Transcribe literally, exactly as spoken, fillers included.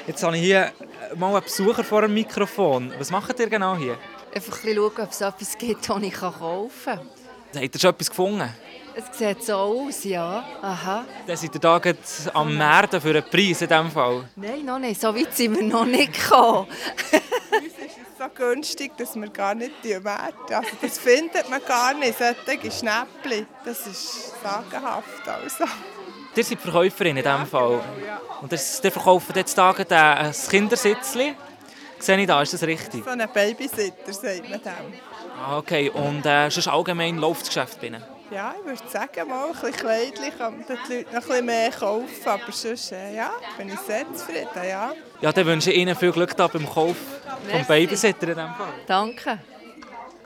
Jetzt habe ich hier mal einen Besucher vor dem Mikrofon. Was macht ihr genau hier? Einfach ein bisschen schauen, ob es etwas gibt, das ich kaufen kann. Habt ihr schon etwas gefunden? Es sieht so aus, ja. Aha. Dann seid ihr da gerade am Märden für einen Preis in diesem Fall? Nein, noch nicht. So weit sind wir noch nicht gekommen. Uns ist es so günstig, dass wir gar nicht die Werte. Also das findet man gar nicht, solche Schnäppchen. Das ist sagenhaft. Also. Ihr seid Verkäuferin in diesem Fall. Ja. Und ihr verkauft jetzt Tage ein Kindersitzchen. Sehe ich da, ist das richtig? So ein Babysitter, sagt man dem. Ah, okay. Und äh, sonst allgemein läuft das Geschäft bei Ihnen? Ja, ich würde sagen, mal ein bisschen Kleidchen kann die Leute noch ein bisschen mehr kaufen. Aber sonst äh, ja, bin ich sehr zufrieden. Ja. Ja, dann wünsche ich Ihnen viel Glück da beim Kauf vom Merci. Babysitter in diesem Fall. Danke.